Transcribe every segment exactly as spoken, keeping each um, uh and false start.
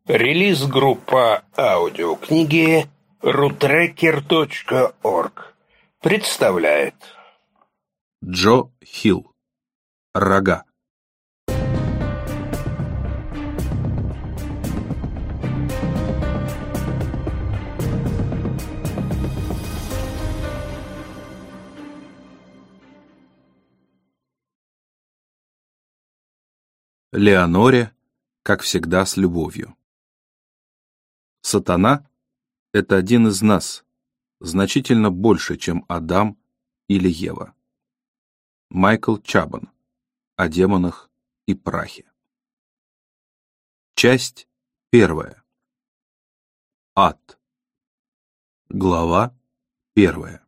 Релиз-группа аудиокниги рутрекер точка орг представляет Джо Хилл. Рога. Леоноре, как всегда, с любовью. Сатана — это один из нас, значительно больше, чем Адам или Ева. Майкл Чабан. О демонах и прахе. Часть первая. Ад. Глава первая.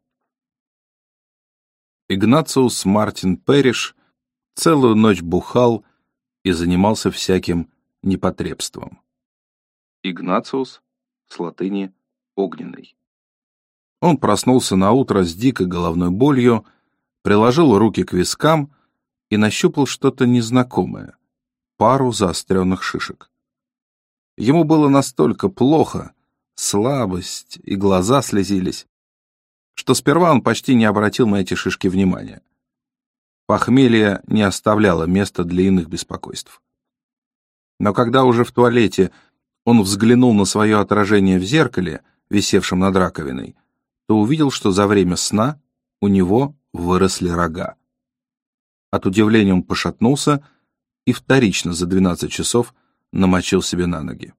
Игнациус Мартин Пэриш целую ночь бухал и занимался всяким непотребством. Игнациус, с латыни «огненный». Он проснулся наутро с дикой головной болью, приложил руки к вискам и нащупал что-то незнакомое, пару заостренных шишек. Ему было настолько плохо, слабость и глаза слезились, что сперва он почти не обратил на эти шишки внимания. Похмелье не оставляло места для иных беспокойств. Но когда уже в туалете он взглянул на свое отражение в зеркале, висевшем над раковиной, то увидел, что за время сна у него выросли рога. От удивления он пошатнулся и вторично за двенадцать часов намочил себе на ноги.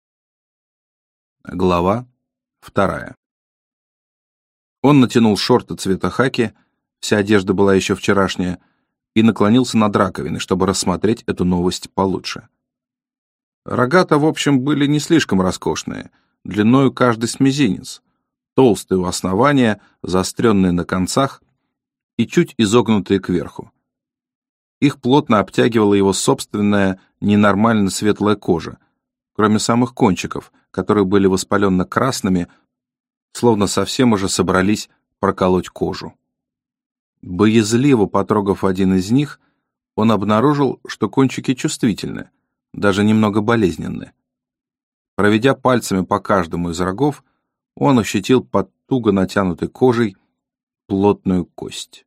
Глава вторая. Он натянул шорты цвета хаки, вся одежда была еще вчерашняя, и наклонился над раковиной, чтобы рассмотреть эту новость получше. Рога-то, в общем, были не слишком роскошные, длиною каждый с мизинец, толстые у основания, заостренные на концах и чуть изогнутые кверху. Их плотно обтягивала его собственная ненормально светлая кожа, кроме самых кончиков, которые были воспаленно красными, словно совсем уже собрались проколоть кожу. Боязливо потрогав один из них, он обнаружил, что кончики чувствительны, даже немного болезненны. Проведя пальцами по каждому из рогов, он ощутил под туго натянутой кожей плотную кость.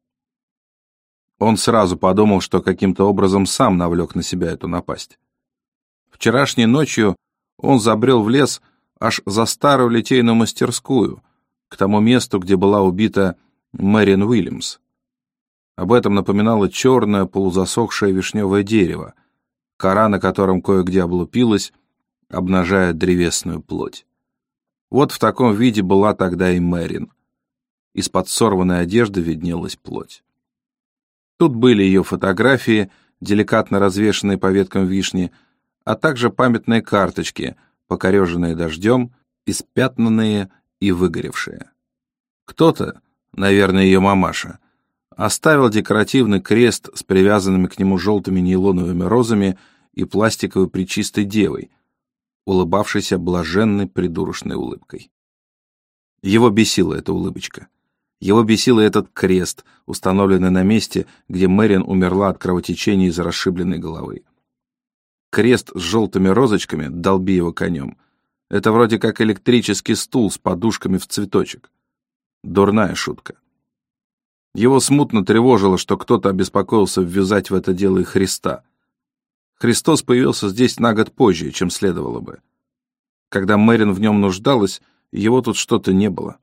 Он сразу подумал, что каким-то образом сам навлек на себя эту напасть. Вчерашней ночью он забрел в лес аж за старую литейную мастерскую, к тому месту, где была убита Мэриан Уильямс. Об этом напоминало черное полузасохшее вишневое дерево, кора на котором кое-где облупилась, обнажая древесную плоть. Вот в таком виде была тогда и Мэриан. Из-под сорванной одежды виднелась плоть. Тут были ее фотографии, деликатно развешанные по веткам вишни, а также памятные карточки, покореженные дождем, испятнанные и выгоревшие. Кто-то, наверное, ее мамаша, оставил декоративный крест с привязанными к нему желтыми нейлоновыми розами и пластиковой пречистой девой, улыбавшейся блаженной придурочной улыбкой. Его бесила эта улыбочка. Его бесил этот крест, установленный на месте, где Мэриан умерла от кровотечения из расшибленной головы. Крест с желтыми розочками, долби его конем, это вроде как электрический стул с подушками в цветочек. Дурная шутка. Его смутно тревожило, что кто-то обеспокоился ввязать в это дело и Христа. Христос появился здесь на год позже, чем следовало бы. Когда Мэриан в нем нуждалась, его тут что-то не было.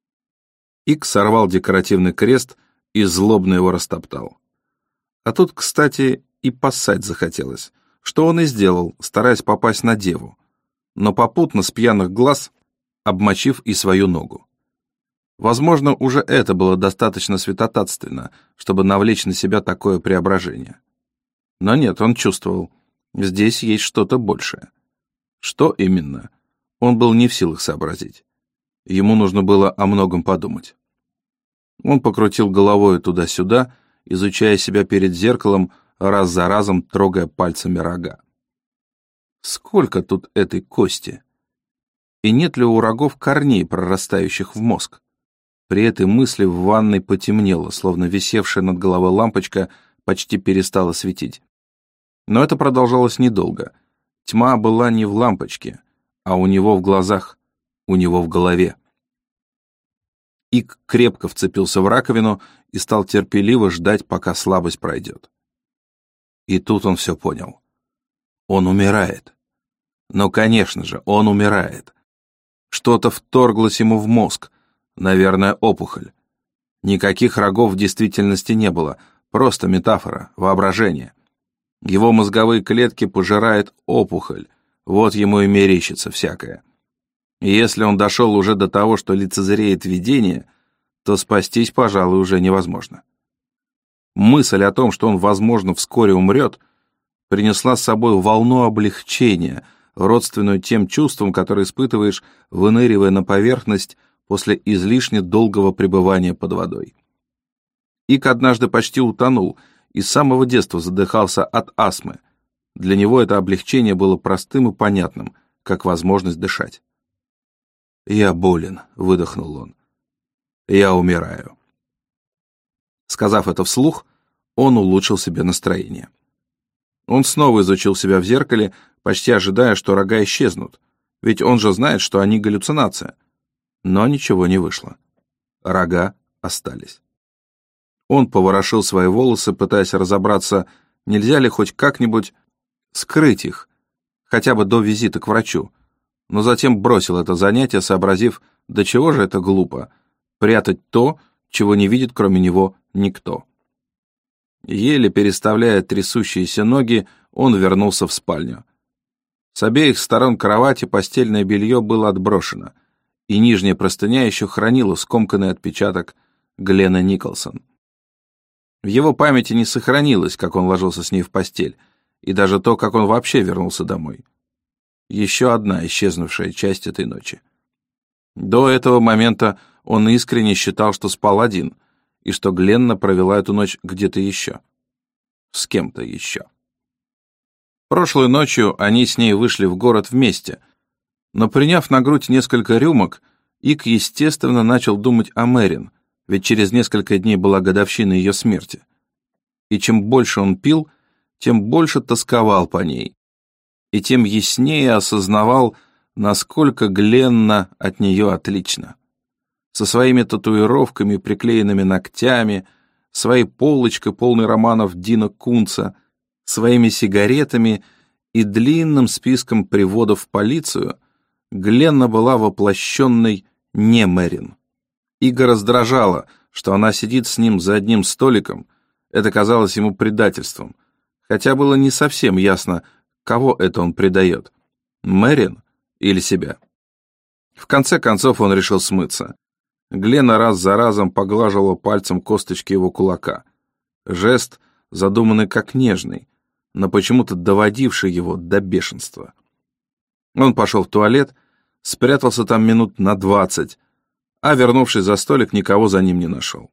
Ик сорвал декоративный крест и злобно его растоптал. А тут, кстати, и поссать захотелось, что он и сделал, стараясь попасть на деву, но попутно с пьяных глаз обмочив и свою ногу. Возможно, уже это было достаточно святотатственно, чтобы навлечь на себя такое преображение. Но нет, он чувствовал, здесь есть что-то большее. Что именно? Он был не в силах сообразить. Ему нужно было о многом подумать. Он покрутил головой туда-сюда, изучая себя перед зеркалом, раз за разом трогая пальцами рога. Сколько тут этой кости? И нет ли у рогов корней, прорастающих в мозг? При этой мысли в ванной потемнело, словно висевшая над головой лампочка почти перестала светить. Но это продолжалось недолго. Тьма была не в лампочке, а у него в глазах, у него в голове. Ик крепко вцепился в раковину и стал терпеливо ждать, пока слабость пройдет. И тут он все понял. Он умирает. Ну, конечно же, он умирает. Что-то вторглось ему в мозг, наверное, опухоль. Никаких рогов в действительности не было, просто метафора, воображение. Его мозговые клетки пожирает опухоль, вот ему и мерещится всякое. И если он дошел уже до того, что лицезреет видение, то спастись, пожалуй, уже невозможно. Мысль о том, что он, возможно, вскоре умрет, принесла с собой волну облегчения, родственную тем чувствам, которые испытываешь, выныривая на поверхность после излишне долгого пребывания под водой. Ик однажды почти утонул и с самого детства задыхался от астмы. Для него это облегчение было простым и понятным, как возможность дышать. «Я болен», — выдохнул он. «Я умираю». Сказав это вслух, он улучшил себе настроение. Он снова изучил себя в зеркале, почти ожидая, что рога исчезнут, ведь он же знает, что они галлюцинация. Но ничего не вышло. Рога остались. Он поворошил свои волосы, пытаясь разобраться, нельзя ли хоть как-нибудь скрыть их, хотя бы до визита к врачу, но затем бросил это занятие, сообразив, до чего же это глупо, прятать то, чего не видит кроме него никто. Еле переставляя трясущиеся ноги, он вернулся в спальню. С обеих сторон кровати постельное белье было отброшено, и нижняя простыня еще хранила скомканный отпечаток Гленна Николсон. В его памяти не сохранилось, как он ложился с ней в постель, и даже то, как он вообще вернулся домой. Еще одна исчезнувшая часть этой ночи. До этого момента он искренне считал, что спал один, и что Гленна провела эту ночь где-то еще. С кем-то еще. Прошлой ночью они с ней вышли в город вместе, но, приняв на грудь несколько рюмок, Ик, естественно, начал думать о Мэрин, ведь через несколько дней была годовщина ее смерти. И чем больше он пил, тем больше тосковал по ней, и тем яснее осознавал, насколько Гленна от нее отлична. Со своими татуировками, приклеенными ногтями, своей полочкой, полной романов Дина Кунца, своими сигаретами и длинным списком приводов в полицию, Гленна была воплощенной не Мэрин. Ига раздражала, что она сидит с ним за одним столиком, это казалось ему предательством, хотя было не совсем ясно, кого это он предает, Мэрин или себя. В конце концов он решил смыться. Гленна раз за разом поглаживала пальцем косточки его кулака. Жест, задуманный как нежный, но почему-то доводивший его до бешенства. Он пошел в туалет, спрятался там минут на двадцать, а, вернувшись за столик, никого за ним не нашел.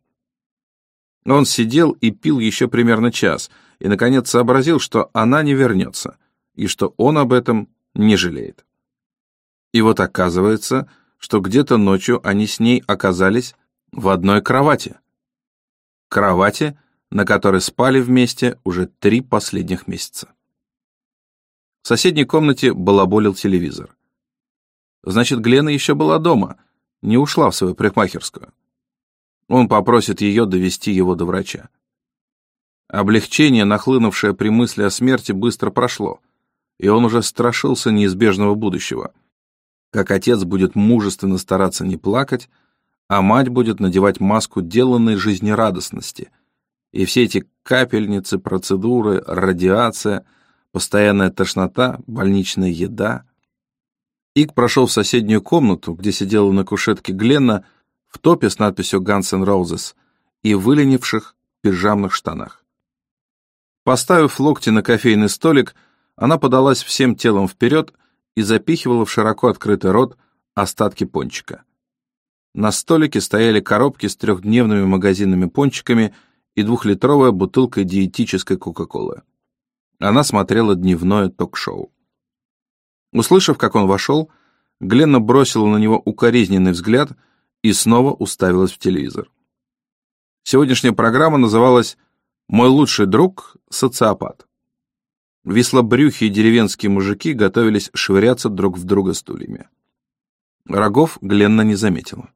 Он сидел и пил еще примерно час, и, наконец, сообразил, что она не вернется, и что он об этом не жалеет. И вот оказывается, что где-то ночью они с ней оказались в одной кровати. Кровати, на которой спали вместе уже три последних месяца. В соседней комнате балаболил телевизор. Значит, Гленна еще была дома, не ушла в свою парикмахерскую. Он попросит ее довести его до врача. Облегчение, нахлынувшее при мысли о смерти, быстро прошло, и он уже страшился неизбежного будущего. Как отец будет мужественно стараться не плакать, а мать будет надевать маску деланной жизнерадостности. И все эти капельницы, процедуры, радиация, постоянная тошнота, больничная еда. Ик прошел в соседнюю комнату, где сидела на кушетке Гленна, в топе с надписью Guns N' Roses и выленивших пижамных штанах. Поставив локти на кофейный столик, она подалась всем телом вперед и запихивала в широко открытый рот остатки пончика. На столике стояли коробки с трехдневными магазинными пончиками и двухлитровая бутылка диетической Кока-Колы. Она смотрела дневное ток-шоу. Услышав, как он вошел, Гленна бросила на него укоризненный взгляд и снова уставилась в телевизор. Сегодняшняя программа называлась «Мой лучший друг – социопат». Вислобрюхие деревенские мужики готовились швыряться друг в друга стульями. Рогов Гленна не заметила.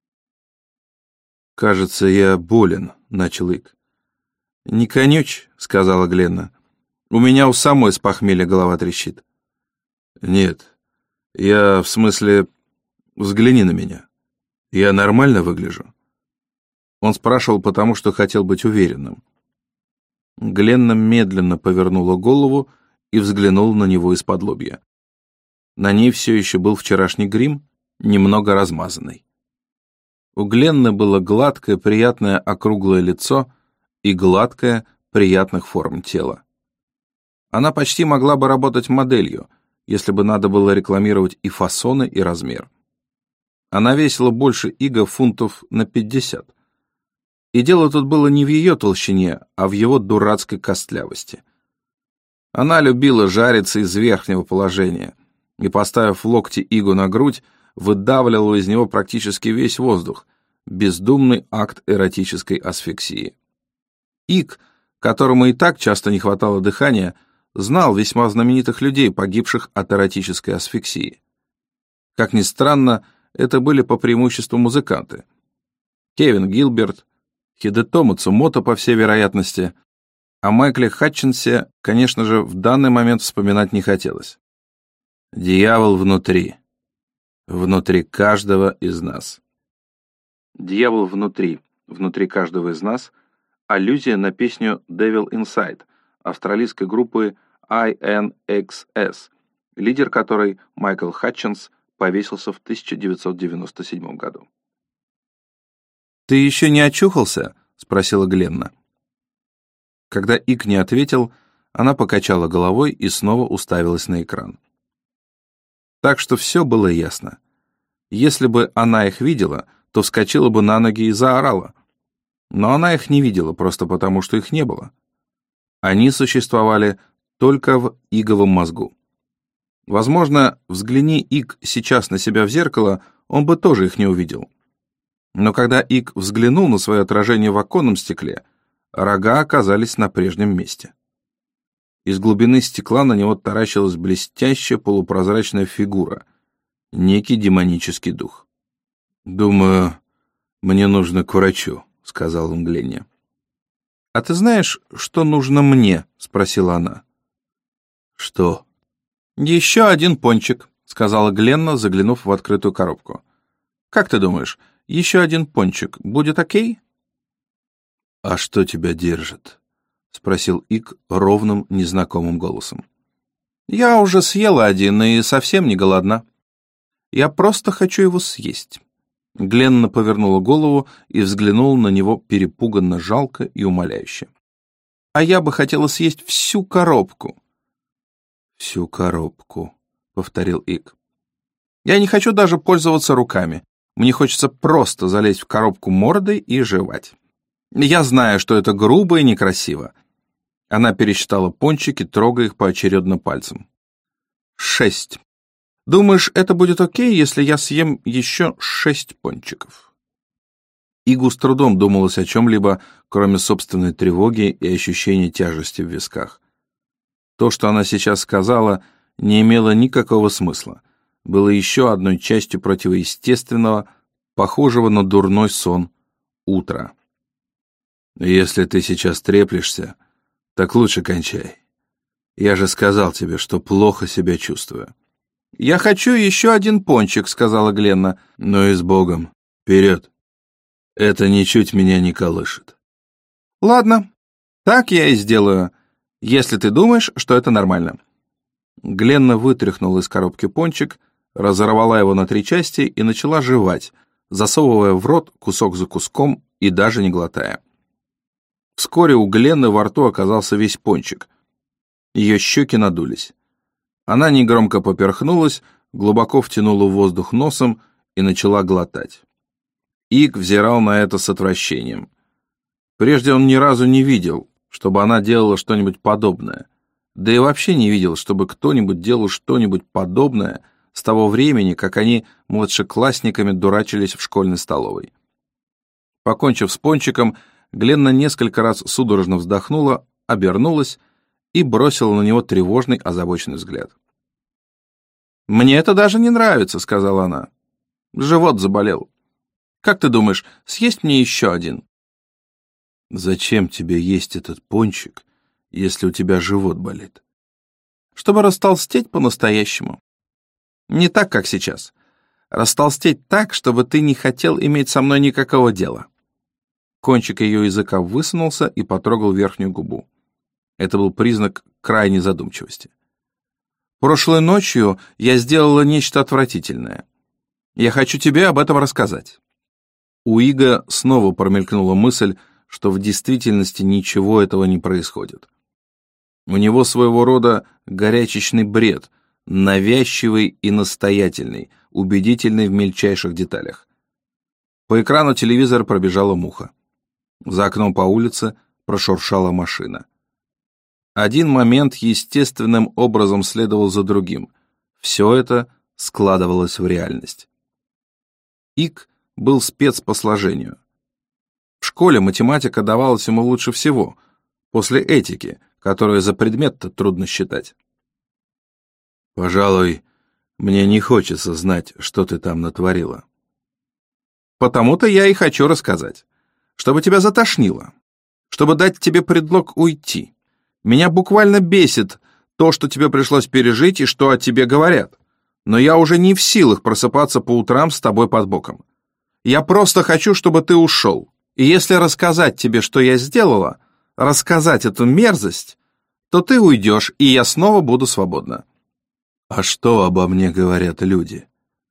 «Кажется, я болен», — начал Ик. «Не конючь», — сказала Гленна. «У меня у самой с похмелья голова трещит». «Нет, я в смысле... Взгляни на меня. Я нормально выгляжу?» Он спрашивал потому, что хотел быть уверенным. Гленна медленно повернула голову и взглянула на него из-под лобья. На ней все еще был вчерашний грим, немного размазанный. У Гленны было гладкое, приятное округлое лицо и гладкое, приятных форм тело. Она почти могла бы работать моделью, если бы надо было рекламировать и фасоны, и размер. Она весила больше Ига фунтов на пятьдесят. И дело тут было не в ее толщине, а в его дурацкой костлявости. Она любила жариться из верхнего положения и, поставив локти Игу на грудь, выдавливала из него практически весь воздух, бездумный акт эротической асфиксии. Иг, которому и так часто не хватало дыхания, знал весьма знаменитых людей, погибших от эротической асфиксии. Как ни странно, это были по преимуществу музыканты. Кевин Гилберт, Хидетомо Цумото, по всей вероятности, о Майкле Хатчинсе, конечно же, в данный момент вспоминать не хотелось. Дьявол внутри. Внутри каждого из нас. Дьявол внутри. Внутри каждого из нас. Аллюзия на песню Devil Inside австралийской группы ай эн икс эс, лидер которой Майкл Хатчинс повесился в тысяча девятьсот девяносто седьмом году. «Ты еще не очухался?» — спросила Гленна. Когда Ик не ответил, она покачала головой и снова уставилась на экран. Так что все было ясно. Если бы она их видела, то вскочила бы на ноги и заорала. Но она их не видела просто потому, что их не было. Они существовали только в Иговом мозгу. Возможно, взгляни Ик сейчас на себя в зеркало, он бы тоже их не увидел. Но когда Ик взглянул на свое отражение в оконном стекле, рога оказались на прежнем месте. Из глубины стекла на него таращилась блестящая полупрозрачная фигура, некий демонический дух. «Думаю, мне нужно к врачу», — сказал он Гленне. «А ты знаешь, что нужно мне?» — спросила она. «Что?» «Еще один пончик», — сказала Гленна, заглянув в открытую коробку. «Как ты думаешь, еще один пончик будет окей?» «А что тебя держит?» — спросил Ик ровным, незнакомым голосом. «Я уже съела один и совсем не голодна. Я просто хочу его съесть». Гленна повернула голову и взглянула на него перепуганно, жалко и умоляюще. «А я бы хотела съесть всю коробку». «Всю коробку», — повторил Ик. «Я не хочу даже пользоваться руками. Мне хочется просто залезть в коробку мордой и жевать. Я знаю, что это грубо и некрасиво». Она пересчитала пончики, трогая их поочередно пальцем. «Шесть. Думаешь, это будет окей, если я съем еще шесть пончиков?» Игу с трудом думалось о чем-либо, кроме собственной тревоги и ощущения тяжести в висках. То, что она сейчас сказала, не имело никакого смысла. Было еще одной частью противоестественного, похожего на дурной сон, утра. «Если ты сейчас треплешься, так лучше кончай. Я же сказал тебе, что плохо себя чувствую». «Я хочу еще один пончик», — сказала Гленна. «Ну и с Богом. Вперед. Это ничуть меня не колышет». «Ладно, так я и сделаю, если ты думаешь, что это нормально». Гленна вытряхнула из коробки пончик, разорвала его на три части и начала жевать, засовывая в рот кусок за куском и даже не глотая. Вскоре у Гленны во рту оказался весь пончик. Ее щеки надулись. Она негромко поперхнулась, глубоко втянула воздух носом и начала глотать. Ик взирал на это с отвращением. Прежде он ни разу не видел, чтобы она делала что-нибудь подобное. Да и вообще не видел, чтобы кто-нибудь делал что-нибудь подобное с того времени, как они младшеклассниками дурачились в школьной столовой. Покончив с пончиком, Гленна несколько раз судорожно вздохнула, обернулась и бросила на него тревожный, озабоченный взгляд. «Мне это даже не нравится», — сказала она. «Живот заболел. Как ты думаешь, съесть мне еще один?» «Зачем тебе есть этот пончик, если у тебя живот болит?» «Чтобы растолстеть по-настоящему. Не так, как сейчас. Растолстеть так, чтобы ты не хотел иметь со мной никакого дела». Кончик ее языка высунулся и потрогал верхнюю губу. Это был признак крайней задумчивости. «Прошлой ночью я сделала нечто отвратительное. Я хочу тебе об этом рассказать». У Ига снова промелькнула мысль, что в действительности ничего этого не происходит. У него своего рода горячечный бред, навязчивый и настоятельный, убедительный в мельчайших деталях. По экрану телевизора пробежала муха. За окном по улице прошуршала машина. Один момент естественным образом следовал за другим. Все это складывалось в реальность. Иг был спец по сложению. В школе математика давалась ему лучше всего, после этики, которую за предмет-то трудно считать. «Пожалуй, мне не хочется знать, что ты там натворила». «Потому-то я и хочу рассказать, чтобы тебя затошнило, чтобы дать тебе предлог уйти. Меня буквально бесит то, что тебе пришлось пережить и что о тебе говорят, но я уже не в силах просыпаться по утрам с тобой под боком. Я просто хочу, чтобы ты ушел, и если рассказать тебе, что я сделала, рассказать эту мерзость, то ты уйдешь, и я снова буду свободна». «А что обо мне говорят люди?»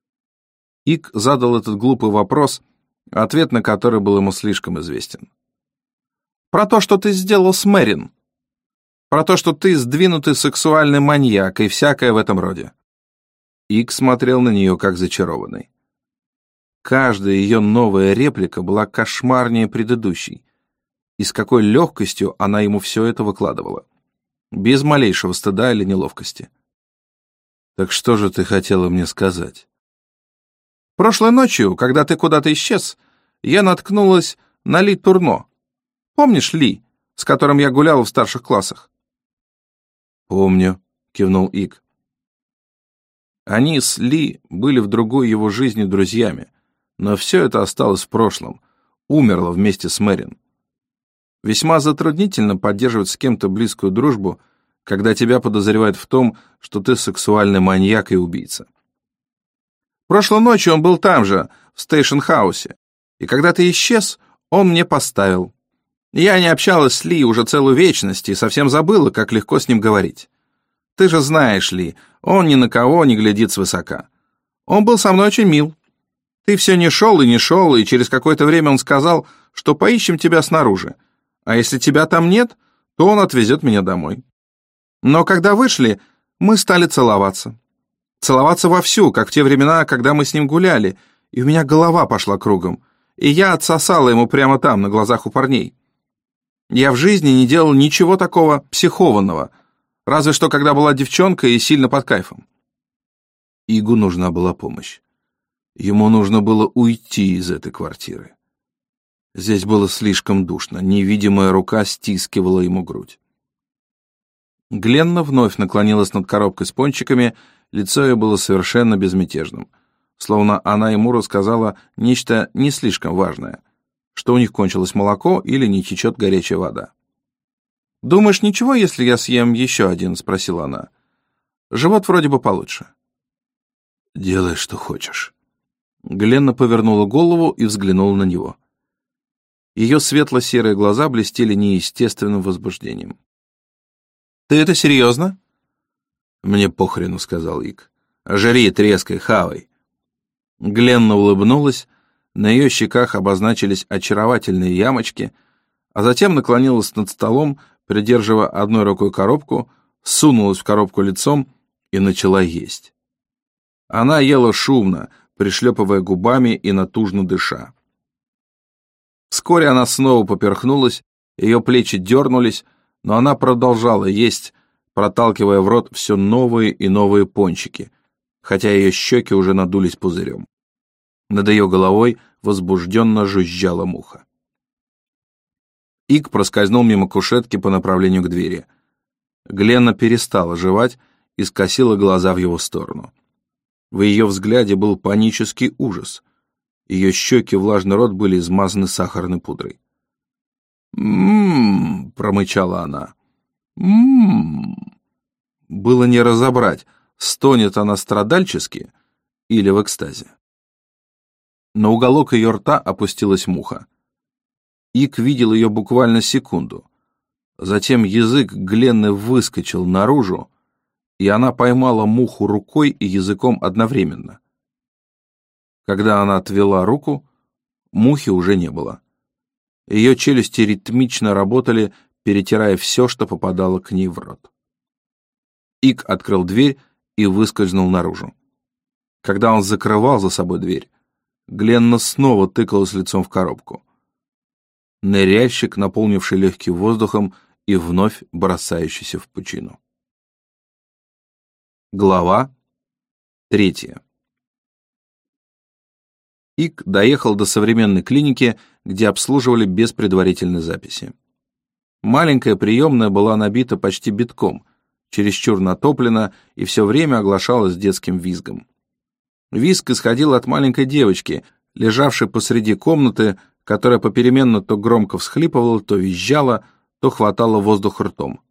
Иг задал этот глупый вопрос, ответ на который был ему слишком известен. «Про то, что ты сделал с Мэрин. Про то, что ты сдвинутый сексуальный маньяк и всякое в этом роде». Иг смотрел на нее как зачарованный. Каждая ее новая реплика была кошмарнее предыдущей, и с какой легкостью она ему все это выкладывала, без малейшего стыда или неловкости. «Так что же ты хотела мне сказать?» «Прошлой ночью, когда ты куда-то исчез, я наткнулась на Ли Турно. Помнишь Ли, с которым я гуляла в старших классах?» «Помню», — кивнул Иг. Они с Ли были в другой его жизни друзьями, но все это осталось в прошлом, умерло вместе с Мэрин. Весьма затруднительно поддерживать с кем-то близкую дружбу, когда тебя подозревают в том, что ты сексуальный маньяк и убийца. Прошлой ночью он был там же, в стейшн-хаусе, и когда ты исчез, он мне поставил. Я не общалась с Ли уже целую вечность и совсем забыла, как легко с ним говорить. Ты же знаешь, Ли, он ни на кого не глядит свысока. Он был со мной очень мил. Ты все не шел и не шел, и через какое-то время он сказал, что поищем тебя снаружи, а если тебя там нет, то он отвезет меня домой. Но когда вышли, мы стали целоваться. Целоваться вовсю, как в те времена, когда мы с ним гуляли, и у меня голова пошла кругом, и я отсосала ему прямо там, на глазах у парней. Я в жизни не делал ничего такого психованного, разве что когда была девчонкой и сильно под кайфом. Игу нужна была помощь. Ему нужно было уйти из этой квартиры. Здесь было слишком душно, невидимая рука стискивала ему грудь. Гленна вновь наклонилась над коробкой с пончиками, лицо ее было совершенно безмятежным, словно она ему рассказала нечто не слишком важное, что у них кончилось молоко или не течет горячая вода. «Думаешь, ничего, если я съем еще один?» — спросила она. «Живот вроде бы получше». «Делай, что хочешь». Гленна повернула голову и взглянула на него. Ее светло-серые глаза блестели неестественным возбуждением. «Ты это серьезно?» «Мне похрену», — сказал Иг. «Жри, трескай, хавай». Гленна улыбнулась, на ее щеках обозначились очаровательные ямочки, а затем наклонилась над столом, придерживая одной рукой коробку, сунулась в коробку лицом и начала есть. Она ела шумно, пришлепывая губами и натужно дыша. Вскоре она снова поперхнулась, ее плечи дернулись, но она продолжала есть, проталкивая в рот все новые и новые пончики, хотя ее щеки уже надулись пузырем. Над ее головой возбужденно жужжала муха. Иг проскользнул мимо кушетки по направлению к двери. Гленна перестала жевать и скосила глаза в его сторону. В ее взгляде был панический ужас. Ее щеки, влажный рот были измазаны сахарной пудрой. «М-м-м», промычала она. «М-м-м». Было не разобрать, стонет она страдальчески или в экстазе. На уголок ее рта опустилась муха. Ик видел ее буквально секунду. Затем язык Гленны выскочил наружу, и она поймала муху рукой и языком одновременно. Когда она отвела руку, мухи уже не было. Ее челюсти ритмично работали, перетирая все, что попадало к ней в рот. Ик открыл дверь и выскользнул наружу. Когда он закрывал за собой дверь, Гленна снова тыкалась лицом в коробку. Ныряльщик, наполнивший легкие воздухом и вновь бросающийся в пучину. Глава третья. Ик доехал до современной клиники, где обслуживали без предварительной записи. Маленькая приемная была набита почти битком, чересчур натоплена и все время оглашалась детским визгом. Визг исходил от маленькой девочки, лежавшей посреди комнаты, которая попеременно то громко всхлипывала, то визжала, то хватала воздух ртом.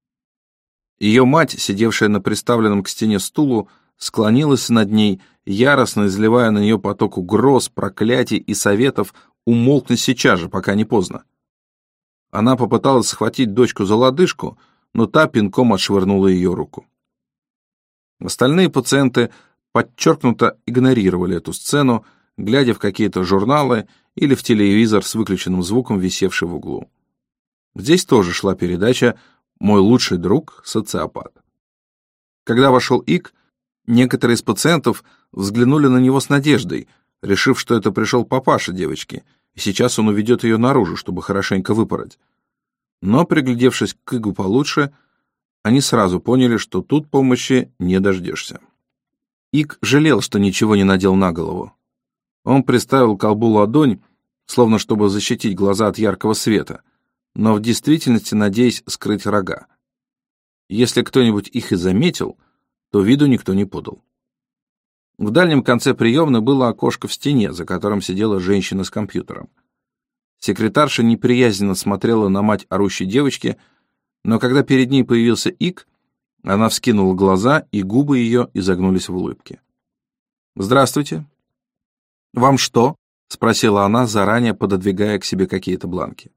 Ее мать, сидевшая на приставленном к стене стулу, склонилась над ней, яростно изливая на нее поток угроз, проклятий и советов умолкнуть сейчас же, пока не поздно. Она попыталась схватить дочку за лодыжку, но та пинком отшвырнула ее руку. Остальные пациенты подчеркнуто игнорировали эту сцену, глядя в какие-то журналы или в телевизор с выключенным звуком, висевший в углу. Здесь тоже шла передача «Мой лучший друг – социопат». Когда вошел Ик, некоторые из пациентов взглянули на него с надеждой, решив, что это пришел папаша девочки, и сейчас он уведет ее наружу, чтобы хорошенько выпороть. Но, приглядевшись к Игу получше, они сразу поняли, что тут помощи не дождешься. Ик жалел, что ничего не надел на голову. Он приставил к колбу ладонь, словно чтобы защитить глаза от яркого света, но в действительности надеясь скрыть рога. Если кто-нибудь их и заметил, то виду никто не подал. В дальнем конце приемной было окошко в стене, за которым сидела женщина с компьютером. Секретарша неприязненно смотрела на мать орущей девочки, но когда перед ней появился Ик, она вскинула глаза, и губы ее изогнулись в улыбке. «Здравствуйте». «Вам что?» — спросила она, заранее пододвигая к себе какие-то бланки.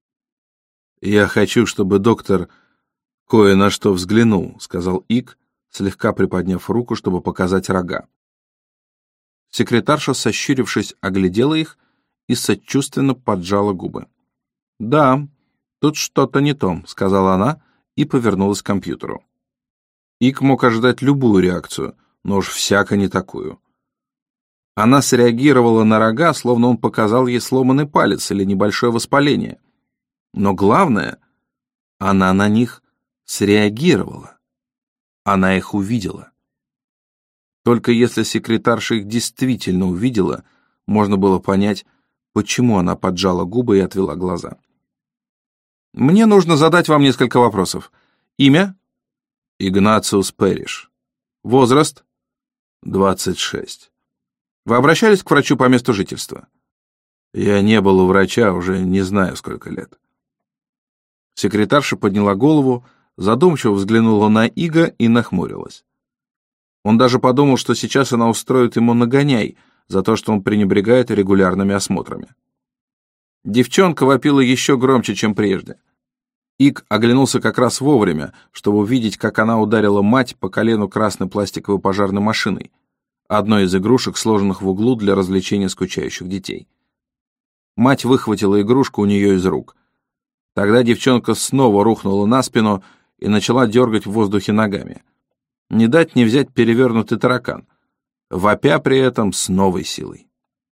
«Я хочу, чтобы доктор кое на что взглянул», — сказал Ик, слегка приподняв руку, чтобы показать рога. Секретарша, сощурившись, оглядела их и сочувственно поджала губы. «Да, тут что-то не то», — сказала она и повернулась к компьютеру. Ик мог ожидать любую реакцию, но уж всяко не такую. Она среагировала на рога, словно он показал ей сломанный палец или небольшое воспаление. Но главное, она на них среагировала. Она их увидела. Только если секретарша их действительно увидела, можно было понять, почему она поджала губы и отвела глаза. «Мне нужно задать вам несколько вопросов. Имя?» «Игнациус Пэриш». «Возраст?» «двадцать шесть». «Вы обращались к врачу по месту жительства?» «Я не был у врача уже не знаю сколько лет». Секретарша подняла голову, задумчиво взглянула на Ига и нахмурилась. Он даже подумал, что сейчас она устроит ему нагоняй за то, что он пренебрегает регулярными осмотрами. Девчонка вопила еще громче, чем прежде. Ик оглянулся как раз вовремя, чтобы увидеть, как она ударила мать по колену красной пластиковой пожарной машиной, одной из игрушек, сложенных в углу для развлечения скучающих детей. Мать выхватила игрушку у нее из рук. Тогда девчонка снова рухнула на спину и начала дергать в воздухе ногами. Не дать не взять перевернутый таракан, вопя при этом с новой силой.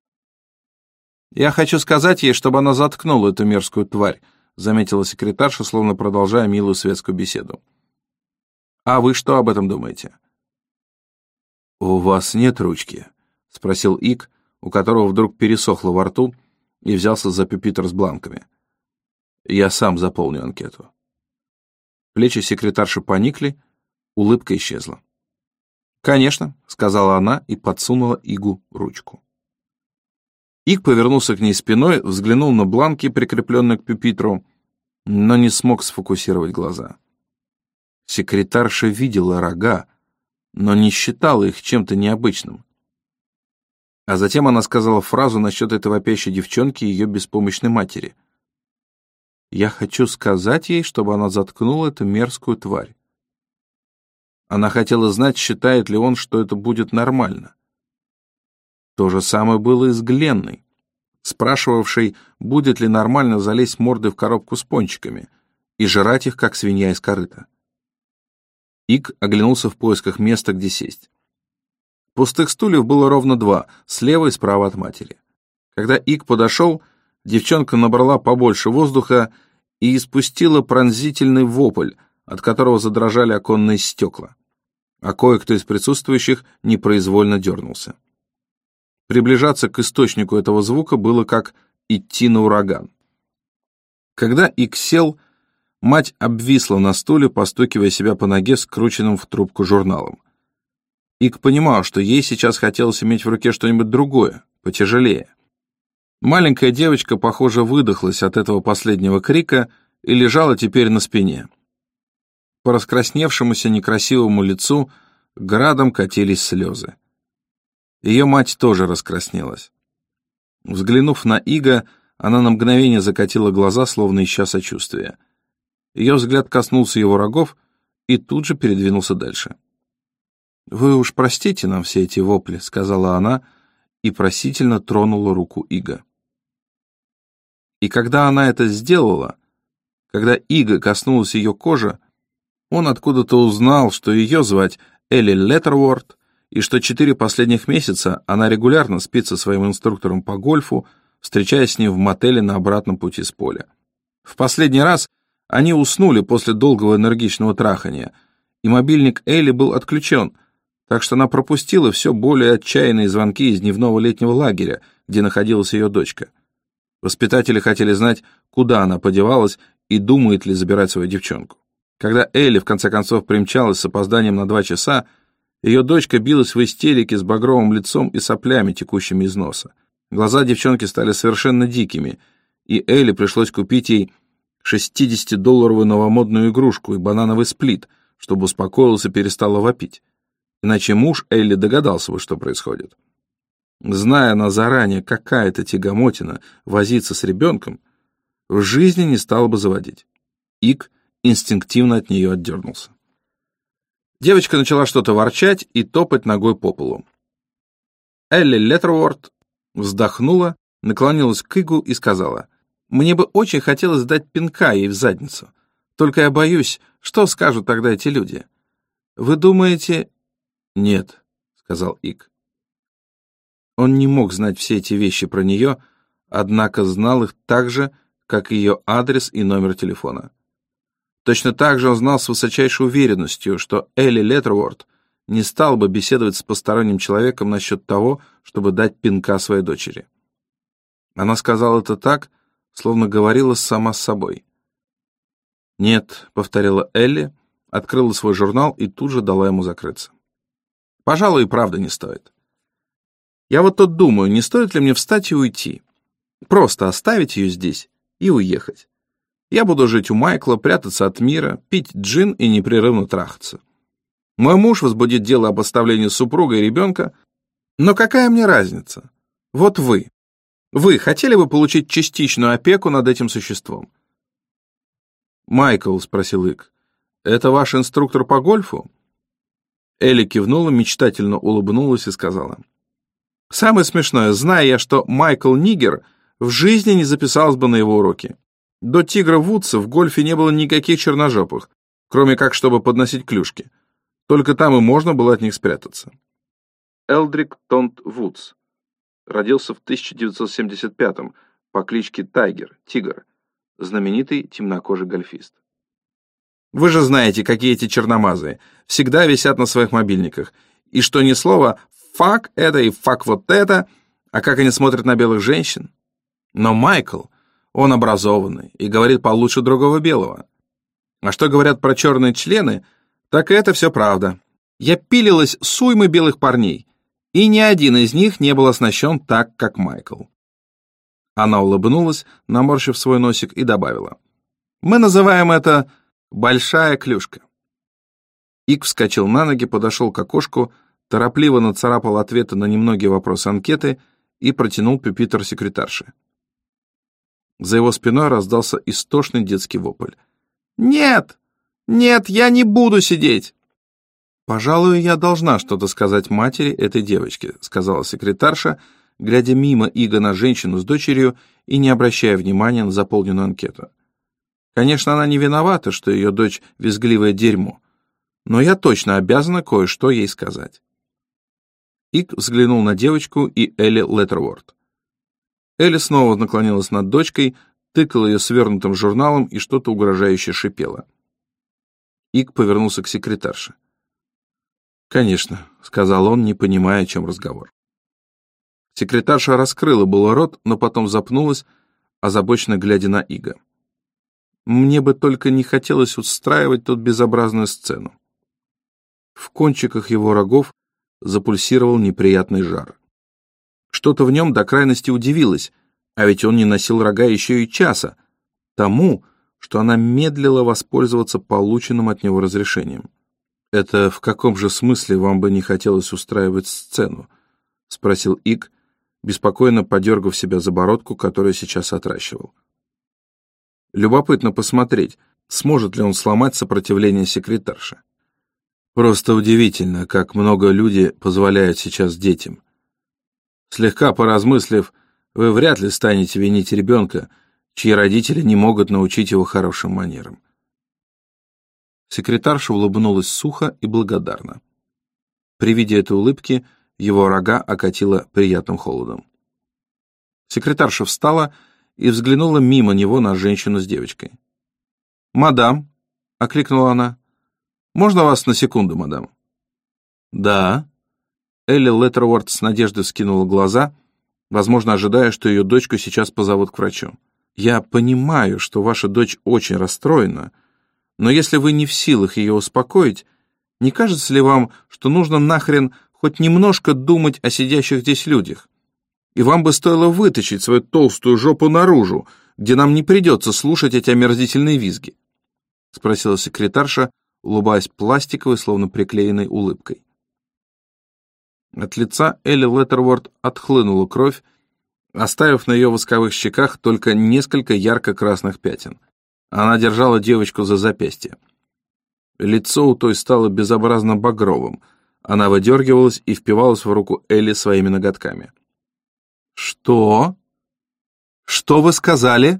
«Я хочу сказать ей, чтобы она заткнула эту мерзкую тварь», заметила секретарша, словно продолжая милую светскую беседу. «А вы что об этом думаете?» «У вас нет ручки?» — спросил Ик, у которого вдруг пересохло во рту, и взялся за пюпитр с бланками. «Я сам заполню анкету». Плечи секретарши поникли, улыбка исчезла. «Конечно», — сказала она и подсунула Игу ручку. Иг повернулся к ней спиной, взглянул на бланки, прикрепленные к пюпитру, но не смог сфокусировать глаза. Секретарша видела рога, но не считала их чем-то необычным. А затем она сказала фразу насчет этой вопящей девчонки и ее беспомощной матери. «Я хочу сказать ей, чтобы она заткнула эту мерзкую тварь». Она хотела знать, считает ли он, что это будет нормально. То же самое было и с Гленной, спрашивавшей, будет ли нормально залезть мордой в коробку с пончиками и жрать их, как свинья из корыта. Иг оглянулся в поисках места, где сесть. Пустых стульев было ровно два, слева и справа от матери. Когда Иг подошел, девчонка набрала побольше воздуха и испустила пронзительный вопль, от которого задрожали оконные стекла, а кое-кто из присутствующих непроизвольно дернулся. Приближаться к источнику этого звука было как идти на ураган. Когда Иг сел, мать обвисла на стуле, постукивая себя по ноге скрученным в трубку журналом. Иг понимал, что ей сейчас хотелось иметь в руке что-нибудь другое, потяжелее. Маленькая девочка, похоже, выдохлась от этого последнего крика и лежала теперь на спине. По раскрасневшемуся некрасивому лицу градом катились слезы. Ее мать тоже раскраснелась. Взглянув на Ига, она на мгновение закатила глаза, словно ища сочувствия. Ее взгляд коснулся его рогов и тут же передвинулся дальше. «Вы уж простите нам все эти вопли», — сказала она и просительно тронула руку Ига. И когда она это сделала, когда Ига коснулась ее кожи, он откуда-то узнал, что ее звать Элли Леттерворд, и что четыре последних месяца она регулярно спит со своим инструктором по гольфу, встречаясь с ним в мотеле на обратном пути с поля. В последний раз они уснули после долгого энергичного трахания, и мобильник Элли был отключен, так что она пропустила все более отчаянные звонки из дневного летнего лагеря, где находилась ее дочка. Воспитатели хотели знать, куда она подевалась и думает ли забирать свою девчонку. Когда Элли в конце концов примчалась с опозданием на два часа, ее дочка билась в истерике с багровым лицом и соплями, текущими из носа. Глаза девчонки стали совершенно дикими, и Элли пришлось купить ей шестидесятидолларовую новомодную игрушку и банановый сплит, чтобы успокоилась и перестала вопить. Иначе муж Элли догадался бы, что происходит. Зная она заранее, какая это тягомотина возиться с ребенком, в жизни не стала бы заводить. Иг инстинктивно от нее отдернулся. Девочка начала что-то ворчать и топать ногой по полу. Элли Леттерворд вздохнула, наклонилась к Игу и сказала: «Мне бы очень хотелось дать пинка ей в задницу. Только я боюсь, что скажут тогда эти люди. Вы думаете...» «Нет», — сказал Иг. Он не мог знать все эти вещи про нее, однако знал их так же, как ее адрес и номер телефона. Точно так же он знал с высочайшей уверенностью, что Элли Леттерворд не стал бы беседовать с посторонним человеком насчет того, чтобы дать пинка своей дочери. Она сказала это так, словно говорила сама с собой. «Нет», — повторила Элли, открыла свой журнал и тут же дала ему закрыться. «Пожалуй, и правда не стоит. Я вот тут думаю, не стоит ли мне встать и уйти, просто оставить ее здесь и уехать. Я буду жить у Майкла, прятаться от мира, пить джин и непрерывно трахаться. Мой муж возбудит дело об оставлении супруга и ребенка, но какая мне разница? Вот вы. Вы хотели бы получить частичную опеку над этим существом?» «Майкл», — спросил Иг, — «это ваш инструктор по гольфу?» Элли кивнула, мечтательно улыбнулась и сказала: «Самое смешное, зная я, что Майкл Нигер в жизни не записался бы на его уроки. До Тигра Вудса в гольфе не было никаких черножопых, кроме как чтобы подносить клюшки. Только там и можно было от них спрятаться». Элдрик Тонт Вудс родился в тысяча девятьсот семьдесят пятом по кличке Тайгер, Тигр, знаменитый темнокожий гольфист. Вы же знаете, какие эти черномазые, всегда висят на своих мобильниках, и что ни слова «фак это» и «фак вот это», а как они смотрят на белых женщин. Но Майкл, он образованный и говорит получше другого белого. А что говорят про черные члены, так это все правда. Я пилилась с уймой белых парней, и ни один из них не был оснащен так, как Майкл. Она улыбнулась, наморщив свой носик, и добавила: «Мы называем это большая клюшка». Ик вскочил на ноги, подошел к окошку, торопливо нацарапал ответы на немногие вопросы анкеты и протянул пюпитр секретарше. За его спиной раздался истошный детский вопль. «Нет! Нет, я не буду сидеть!» «Пожалуй, я должна что-то сказать матери этой девочки», сказала секретарша, глядя мимо Ига на женщину с дочерью и не обращая внимания на заполненную анкету. «Конечно, она не виновата, что ее дочь визгливое дерьмо, но я точно обязана кое-что ей сказать». Иг взглянул на девочку и Элли Леттерворд. Элли снова наклонилась над дочкой, тыкала ее свернутым журналом и что-то угрожающе шипела. Иг повернулся к секретарше. «Конечно», — сказал он, не понимая, о чем разговор. Секретарша раскрыла было рот, но потом запнулась, озабоченно глядя на Ига. «Мне бы только не хотелось устраивать тут безобразную сцену». В кончиках его рогов запульсировал неприятный жар. Что-то в нем до крайности удивилось, а ведь он не носил рога еще и часа, тому, что она медлила воспользоваться полученным от него разрешением. «Это в каком же смысле вам бы не хотелось устраивать сцену?» — спросил Иг, беспокойно подергав себя за бородку, которую сейчас отращивал. Любопытно посмотреть, сможет ли он сломать сопротивление секретарши. Просто удивительно, как много люди позволяют сейчас детям. Слегка поразмыслив, вы вряд ли станете винить ребенка, чьи родители не могут научить его хорошим манерам. Секретарша улыбнулась сухо и благодарно. При виде этой улыбки его рога окатило приятным холодом. Секретарша встала и взглянула мимо него на женщину с девочкой. «Мадам», — окликнула она, — «можно вас на секунду, мадам?» «Да». Элли Леттерворд с надеждой вскинула глаза, возможно, ожидая, что ее дочку сейчас позовут к врачу. «Я понимаю, что ваша дочь очень расстроена, но если вы не в силах ее успокоить, не кажется ли вам, что нужно нахрен хоть немножко думать о сидящих здесь людях? И вам бы стоило вытащить свою толстую жопу наружу, где нам не придется слушать эти омерзительные визги?» — спросила секретарша, улыбаясь пластиковой, словно приклеенной улыбкой. От лица Элли Леттерворд отхлынула кровь, оставив на ее восковых щеках только несколько ярко-красных пятен. Она держала девочку за запястье. Лицо у той стало безобразно багровым. Она выдергивалась и впивалась в руку Элли своими ноготками. «Что? Что вы сказали?»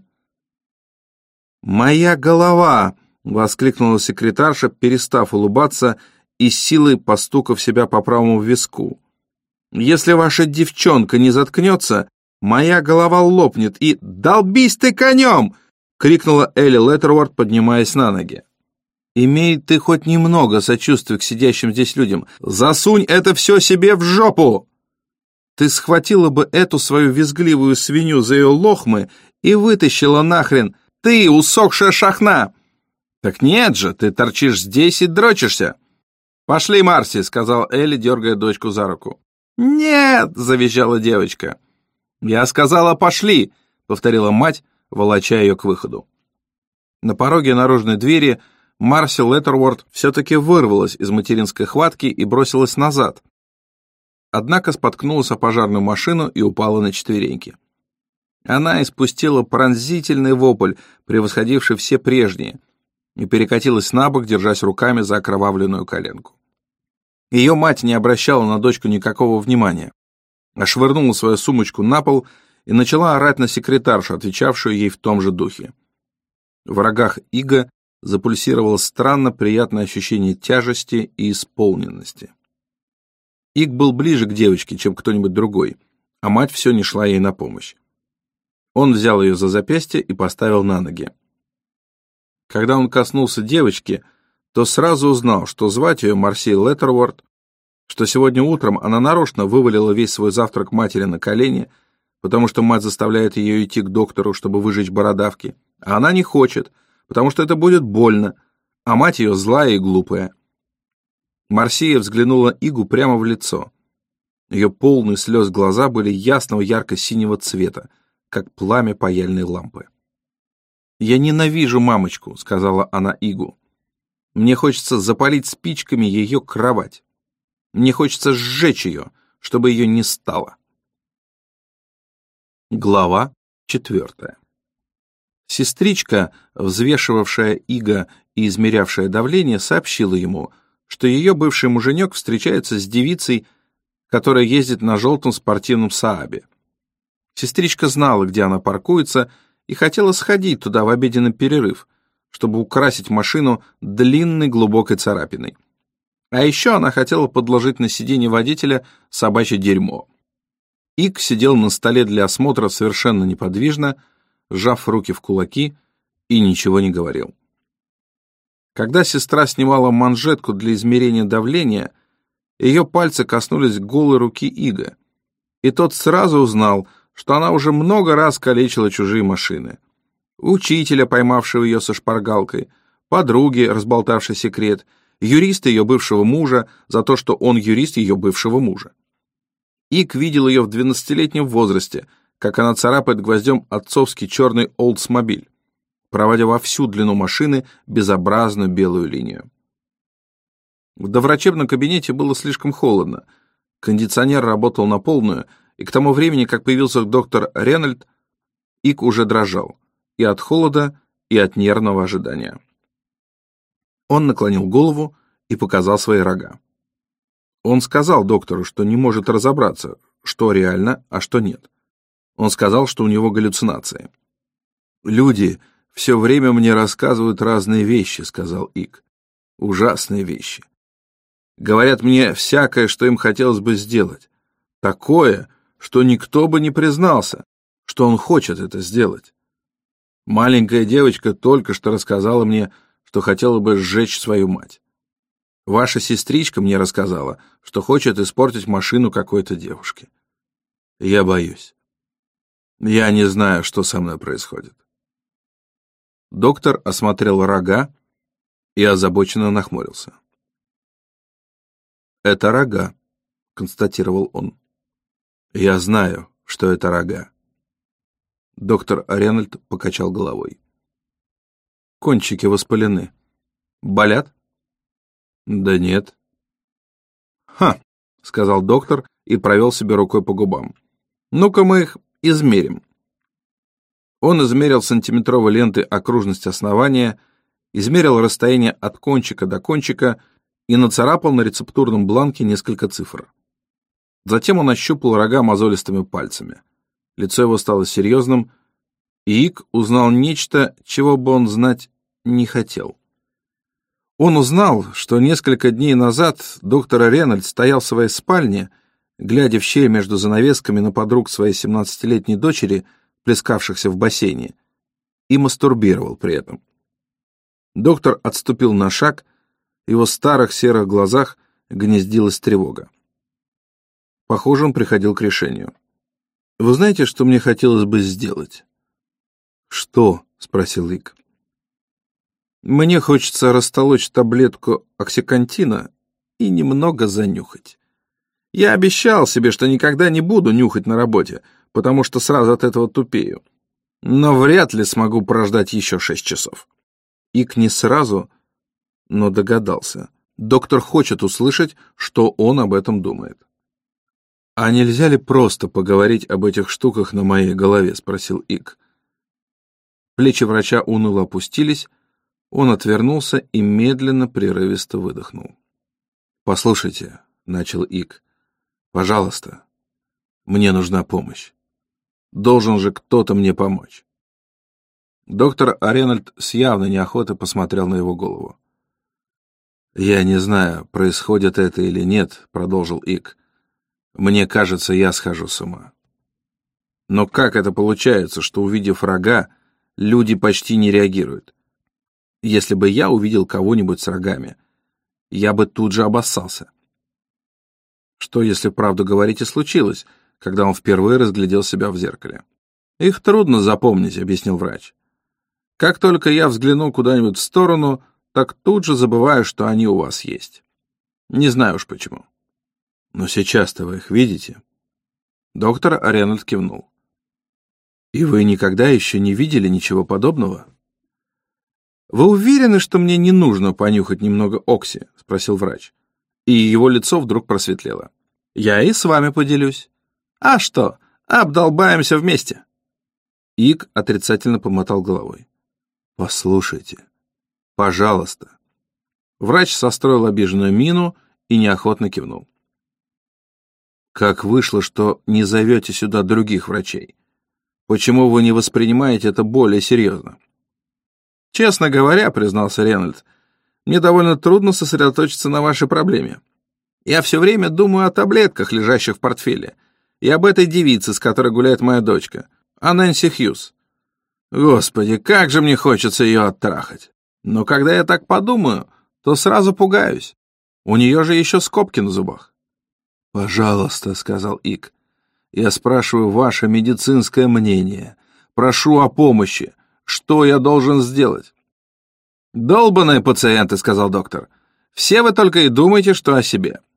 «Моя голова!» — воскликнула секретарша, перестав улыбаться и с силой постукав себя по правому виску. «Если ваша девчонка не заткнется, моя голова лопнет и... Долбись ты конем!» — крикнула Элли Леттерворд, поднимаясь на ноги. «Имей ты хоть немного сочувствия к сидящим здесь людям. Засунь это все себе в жопу! Ты схватила бы эту свою визгливую свинью за ее лохмы и вытащила нахрен. Ты, усохшая шахна!» «Так нет же, ты торчишь здесь и дрочишься!» «Пошли, Марси!» — сказал Элли, дергая дочку за руку. «Нет!» — завизжала девочка. «Я сказала, пошли!» — повторила мать, волоча ее к выходу. На пороге наружной двери Марси Леттерворд все-таки вырвалась из материнской хватки и бросилась назад. Однако споткнулась о пожарную машину и упала на четвереньки. Она испустила пронзительный вопль, превосходивший все прежние, и перекатилась на бок, держась руками за окровавленную коленку. Ее мать не обращала на дочку никакого внимания, а швырнула свою сумочку на пол и начала орать на секретаршу, отвечавшую ей в том же духе. В рогах Ига запульсировало странно приятное ощущение тяжести и исполненности. Иг был ближе к девочке, чем кто-нибудь другой, а мать все не шла ей на помощь. Он взял ее за запястье и поставил на ноги. Когда он коснулся девочки, то сразу узнал, что звать ее Марси Леттерворд, что сегодня утром она нарочно вывалила весь свой завтрак матери на колени, потому что мать заставляет ее идти к доктору, чтобы выжечь бородавки, а она не хочет, потому что это будет больно, а мать ее злая и глупая. Марсия взглянула Игу прямо в лицо. Ее полные слез глаза были ясного ярко-синего цвета, как пламя паяльной лампы. «Я ненавижу мамочку», — сказала она Игу. «Мне хочется запалить спичками ее кровать. Мне хочется сжечь ее, чтобы ее не стало». Глава четвертая. Сестричка, взвешивавшая Ига и измерявшая давление, сообщила ему, что ее бывший муженек встречается с девицей, которая ездит на желтом спортивном Саабе. Сестричка знала, где она паркуется, и хотела сходить туда в обеденный перерыв, чтобы украсить машину длинной глубокой царапиной. А еще она хотела подложить на сиденье водителя собачье дерьмо. Иг сидел на столе для осмотра совершенно неподвижно, сжав руки в кулаки, и ничего не говорил. Когда сестра снимала манжетку для измерения давления, ее пальцы коснулись голой руки Ига, и тот сразу узнал, что она уже много раз калечила чужие машины. Учителя, поймавшего ее со шпаргалкой, подруги, разболтавшей секрет, юриста ее бывшего мужа за то, что он юрист ее бывшего мужа. Иг видел ее в двенадцатилетнем возрасте, как она царапает гвоздем отцовский черный Олдсмобиль, проводя во всю длину машины безобразную белую линию. В доврачебном кабинете было слишком холодно, кондиционер работал на полную, и к тому времени, как появился доктор Ренальд, Иг уже дрожал и от холода, и от нервного ожидания. Он наклонил голову и показал свои рога. Он сказал доктору, что не может разобраться, что реально, а что нет. Он сказал, что у него галлюцинации. «Люди все время мне рассказывают разные вещи», — сказал Иг. «Ужасные вещи. Говорят мне всякое, что им хотелось бы сделать. Такое, что никто бы не признался, что он хочет это сделать. Маленькая девочка только что рассказала мне, что хотела бы сжечь свою мать. Ваша сестричка мне рассказала, что хочет испортить машину какой-то девушки. Я боюсь. Я не знаю, что со мной происходит». Доктор осмотрел рога и озабоченно нахмурился. «Это рога», — констатировал он. «Я знаю, что это рога». Доктор Ренальд покачал головой. «Кончики воспалены. Болят?» «Да нет». «Ха», — сказал доктор и провел себе рукой по губам. «Ну-ка мы их измерим». Он измерил сантиметровой лентой окружность основания, измерил расстояние от кончика до кончика и нацарапал на рецептурном бланке несколько цифр. Затем он ощупал рога мозолистыми пальцами. Лицо его стало серьезным, и Иг узнал нечто, чего бы он знать не хотел. Он узнал, что несколько дней назад доктор Ренальд стоял в своей спальне, глядя в щель между занавесками на подруг своей семнадцатилетней дочери, плескавшихся в бассейне, и мастурбировал при этом. Доктор отступил на шаг, в его старых серых глазах гнездилась тревога. Похоже, он приходил к решению. «Вы знаете, что мне хотелось бы сделать?» «Что?» — спросил Иг. «Мне хочется растолочь таблетку оксикантина и немного занюхать. Я обещал себе, что никогда не буду нюхать на работе, потому что сразу от этого тупею. Но вряд ли смогу прождать еще шесть часов». Иг не сразу, но догадался. Доктор хочет услышать, что он об этом думает. «А нельзя ли просто поговорить об этих штуках на моей голове?» — спросил Иг. Плечи врача уныло опустились, он отвернулся и медленно, прерывисто выдохнул. «Послушайте», — начал Иг, — «пожалуйста, мне нужна помощь. Должен же кто-то мне помочь». Доктор Ренальд с явной неохотой посмотрел на его голову. «Я не знаю, происходит это или нет», — продолжил Иг. «Мне кажется, я схожу с ума. Но как это получается, что, увидев рога, люди почти не реагируют? Если бы я увидел кого-нибудь с рогами, я бы тут же обоссался». Что, если правду говорить и случилось, когда он впервые разглядел себя в зеркале? «Их трудно запомнить», — объяснил врач. «Как только я взгляну куда-нибудь в сторону, так тут же забываю, что они у вас есть. Не знаю уж почему. Но сейчас-то вы их видите?» Доктор Рейнольд кивнул. «И вы никогда еще не видели ничего подобного?» «Вы уверены, что мне не нужно понюхать немного окси?» — спросил врач. И его лицо вдруг просветлело. «Я и с вами поделюсь. А что, обдолбаемся вместе?» Ик отрицательно помотал головой. «Послушайте, пожалуйста». Врач состроил обиженную мину и неохотно кивнул. «Как вышло, что не зовете сюда других врачей? Почему вы не воспринимаете это более серьезно?» «Честно говоря, — признался Рейнольд, — мне довольно трудно сосредоточиться на вашей проблеме. Я все время думаю о таблетках, лежащих в портфеле, и об этой девице, с которой гуляет моя дочка, о Нэнси Хьюз. Господи, как же мне хочется ее оттрахать. Но когда я так подумаю, то сразу пугаюсь. У нее же еще скобки на зубах». «Пожалуйста, — сказал Ик, — я спрашиваю ваше медицинское мнение. Прошу о помощи. Что я должен сделать?» «Долбаные пациенты, — сказал доктор. Все вы только и думаете, что о себе.